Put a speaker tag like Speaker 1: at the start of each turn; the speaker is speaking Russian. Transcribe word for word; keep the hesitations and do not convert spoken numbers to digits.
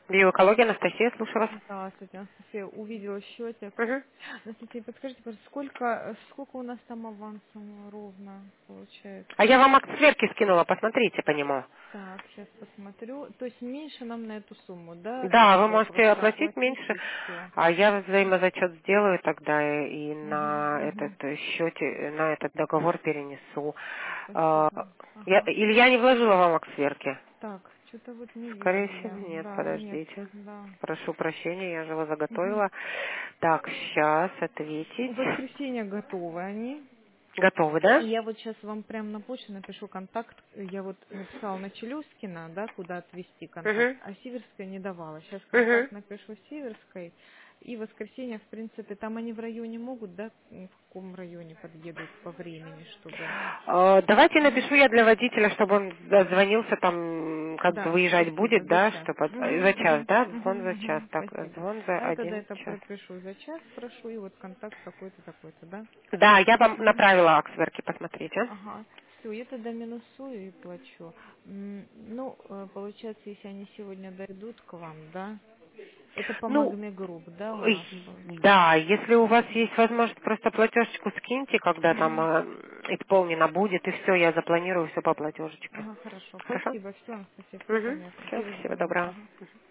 Speaker 1: Биоэкология, Анастасия, слушаю вас.
Speaker 2: Здравствуйте, Анастасия. Увидела счетик.
Speaker 1: Мгм.
Speaker 2: Анастасия, подскажите, пожалуйста, сколько, сколько у нас там авансом ровно
Speaker 1: А я
Speaker 2: получается?
Speaker 1: вам акт сверки скинула, посмотрите по нему.
Speaker 2: Так, сейчас посмотрю. То есть меньше нам на эту сумму, да?
Speaker 1: Да, вы
Speaker 2: Надо
Speaker 1: можете
Speaker 2: просто
Speaker 1: оплатить
Speaker 2: оплатить
Speaker 1: меньше,
Speaker 2: и все.
Speaker 1: а я взаимозачет сделаю тогда и
Speaker 2: Угу,
Speaker 1: на этот
Speaker 2: угу.
Speaker 1: э, счете, на этот договор перенесу. А,
Speaker 2: Спасибо.
Speaker 1: Я,
Speaker 2: Ага.
Speaker 1: или я не вложила вам акт сверки?
Speaker 2: Так, что-то вот не
Speaker 1: Скорее
Speaker 2: вижу
Speaker 1: всего,
Speaker 2: я.
Speaker 1: нет,
Speaker 2: Да, нет,
Speaker 1: подождите.
Speaker 2: да.
Speaker 1: Прошу прощения, я же его
Speaker 2: Угу.
Speaker 1: заготовила. Так, сейчас
Speaker 2: В
Speaker 1: ответить.
Speaker 2: воскресенье готовы они.
Speaker 1: Готовы,
Speaker 2: И
Speaker 1: да?
Speaker 2: я вот сейчас вам прям на почту напишу контакт. Я вот написала на Челюскина, да, куда отвести контакт,
Speaker 1: Угу.
Speaker 2: а Сиверская не давала. Сейчас
Speaker 1: Угу.
Speaker 2: контакт напишу Сиверской. И в воскресенье, в принципе, там они в районе могут, да, в каком районе подъедут по времени, чтобы...
Speaker 1: Э, Давайте
Speaker 2: Мгм.
Speaker 1: напишу я для водителя, чтобы он дозвонился там, как бы
Speaker 2: Да,
Speaker 1: выезжать
Speaker 2: спасибо,
Speaker 1: будет,
Speaker 2: за
Speaker 1: да,
Speaker 2: час.
Speaker 1: чтобы
Speaker 2: Мгм,
Speaker 1: за час,
Speaker 2: мгм,
Speaker 1: да, звон
Speaker 2: мгм,
Speaker 1: за час,
Speaker 2: мгм,
Speaker 1: так,
Speaker 2: спасибо.
Speaker 1: звон за
Speaker 2: А я тогда
Speaker 1: один
Speaker 2: это
Speaker 1: час.
Speaker 2: пропишу за час, прошу, и вот контакт такой-то, такой-то, да?
Speaker 1: Да, я вам
Speaker 2: Мгм.
Speaker 1: направила аксверки, посмотрите.
Speaker 2: Ага, все, я тогда минусую и плачу. М, Ну, э, получается, если они сегодня дойдут к вам, да? Это по
Speaker 1: Ну,
Speaker 2: Магме Групп, да, у
Speaker 1: э,
Speaker 2: нас получается?
Speaker 1: да, если у вас есть возможность, просто платежечку скиньте, когда там
Speaker 2: Мгм.
Speaker 1: э, исполнено будет, и все, я запланирую все по платежечке.
Speaker 2: Ага, хорошо.
Speaker 1: Хорошо?
Speaker 2: Спасибо, все, Анастасия, все
Speaker 1: Угу.
Speaker 2: понятно.
Speaker 1: Все, всего
Speaker 2: Перезвоню.
Speaker 1: доброго.
Speaker 2: Ага.